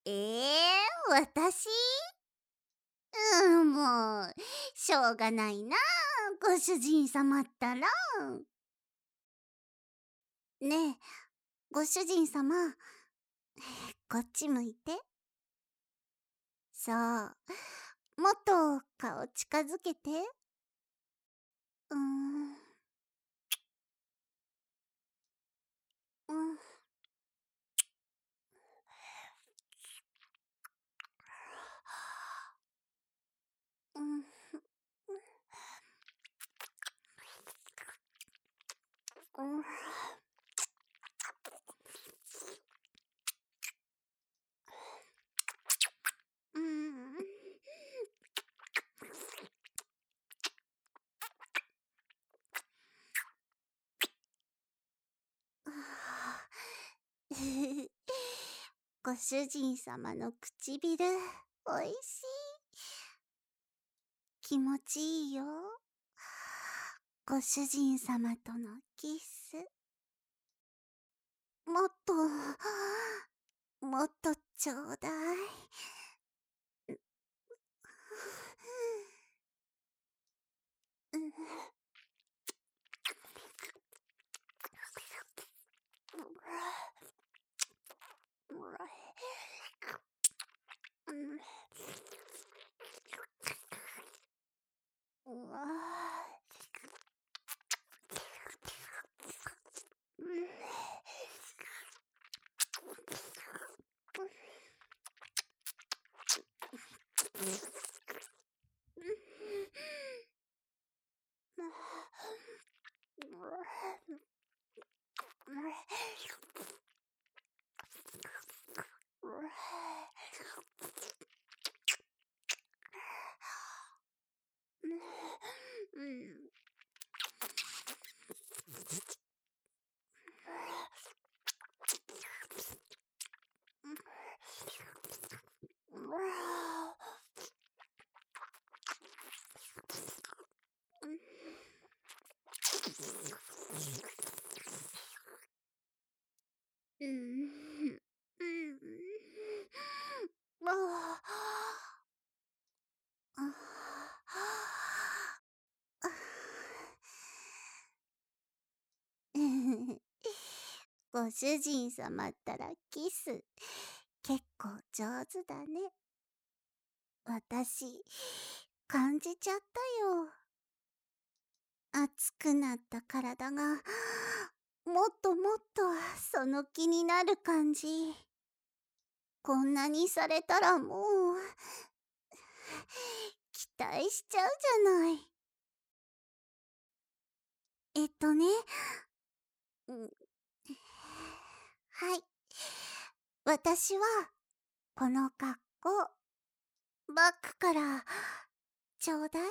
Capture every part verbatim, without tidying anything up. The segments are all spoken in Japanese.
ええー、私うん、もう、しょうがないなあ、ご主人様ったら。ねえ、ご主人様、こっち向いて。そう。もっと顔近づけて。うーん。うん。うん。うん。うん。ご主人様の唇、おいしい。気持ちいいよ。ご主人様とのキッス。もっと、もっとちょうだい。うん。うん。うわうん。うん。うん。うん。ああ。ご主人様ったらキス結構上手だね。私感じちゃったよ。熱くなった体がもっともっとその気になる感じ。こんなにされたらもう期待しちゃうじゃない。えっとね、うん、はい。私はこの格好バッグからちょうだい。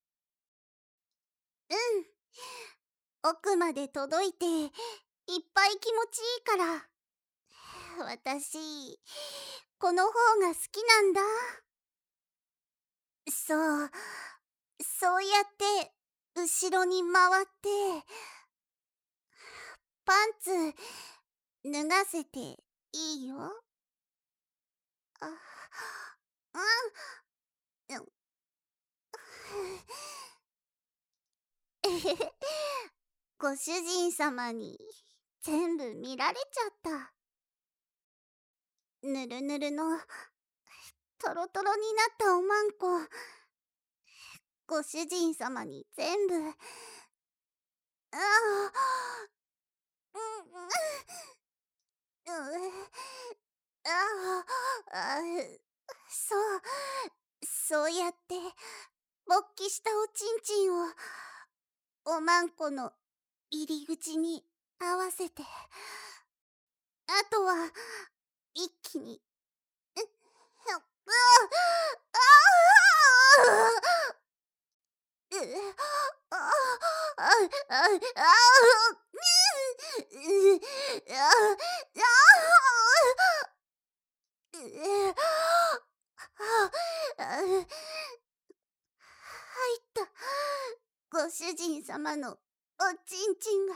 うん。奥まで届いていっぱい気持ちいいから。私この方が好きなんだ。そう、そうやって後ろに回ってパンツ脱がせていいよ。あ、うん、うん。えへへ、ご主人様に全部見られちゃった。ぬるぬるのトロトロになったおまんこ、ご主人様に全部、ああ、うん、うん、ああ、あそう、そうやって勃起したおちんちんをおまんこの入り口に合わせて、あとは一気に、う、ああ、ああ、う、ああ、ああ、ああ、う、う、ああ、う、ああ、入った。ご主人様のおちんちんが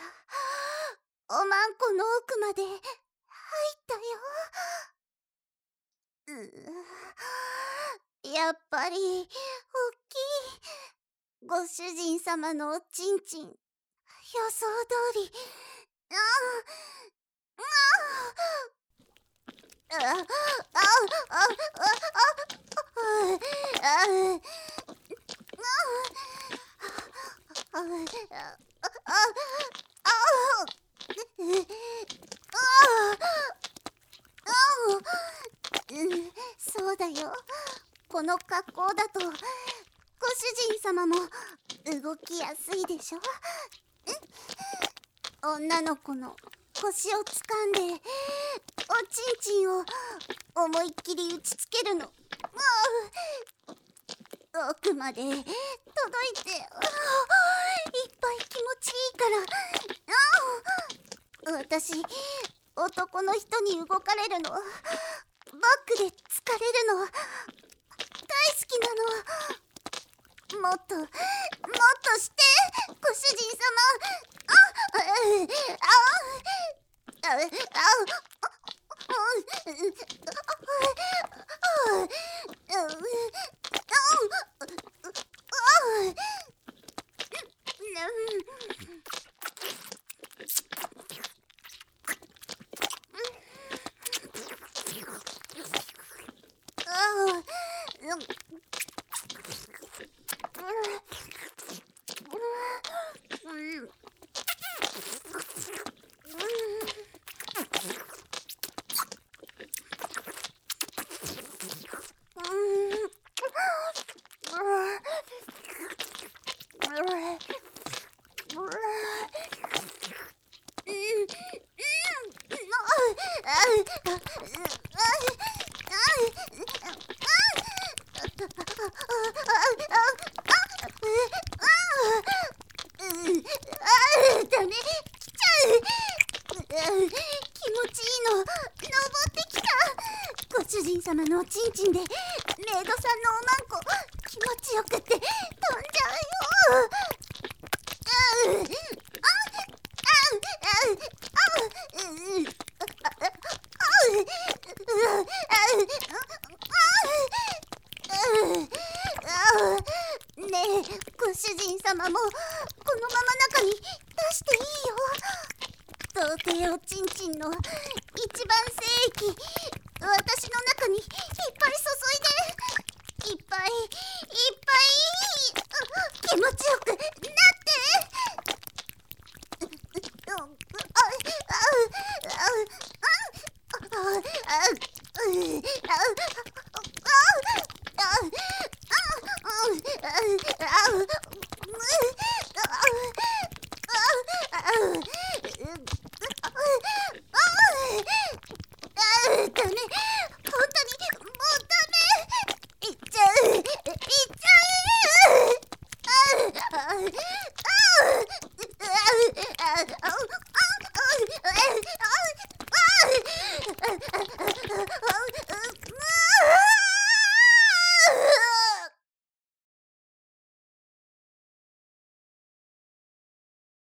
おまんこの奥まで入ったよ。 うやっぱりおっきい。ご主人様のおちんちん、予想通り。ああああああああそうだよ。この格好だとご主人様も動きやすいでしょ。女の子の腰をつかんでおちんちんを思いっきり打ちつけるの。奥まで届いて、いっぱい気持ちいいから。私、男の人に動かれるの、バックで疲れるの大好きなの。もっともっとしてご主人様。あああああだね、来ちゃう。気持ちいいの、登ってきた。ご主人様のおちんちんでメイドさんのおまんこ気持ちよくって飛んじゃうよ。うあねえ、ご主人様もこのまま中に出していいよ。童貞おちんちんの一番精液、私の中にいっぱい注いで、いっぱいいっぱい気持ちよくな